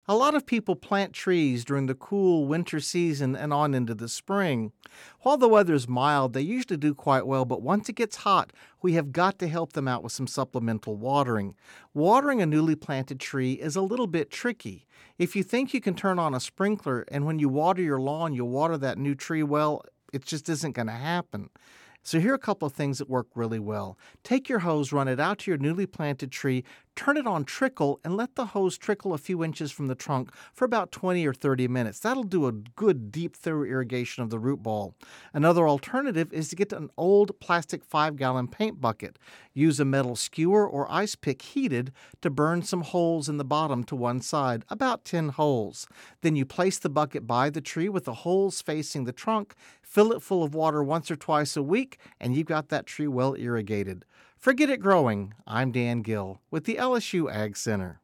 A lot of people plant trees during the cool winter season and on into the spring. While the weather is mild, they usually do quite well, but once it gets hot, we have got to help them out with some supplemental watering. Watering a newly planted tree is a little bit tricky. If you think you can turn on a sprinkler and when you water your lawn, you'll water that new tree well, it just isn't going to happen. So here are a couple of things that work really well. Take your hose, run it out to your newly planted tree, turn it on trickle, and let the hose trickle a few inches from the trunk for about 20 or 30 minutes. That'll do a good, deep, thorough irrigation of the root ball. Another alternative is to get an old plastic 5-gallon paint bucket. Use a metal skewer or ice pick heated to burn some holes in the bottom to one side, about 10 holes. Then you place the bucket by the tree with the holes facing the trunk, fill it full of water once or twice a week, and you've got that tree well irrigated. Forget it growing. I'm Dan Gill with the LSU Ag Center.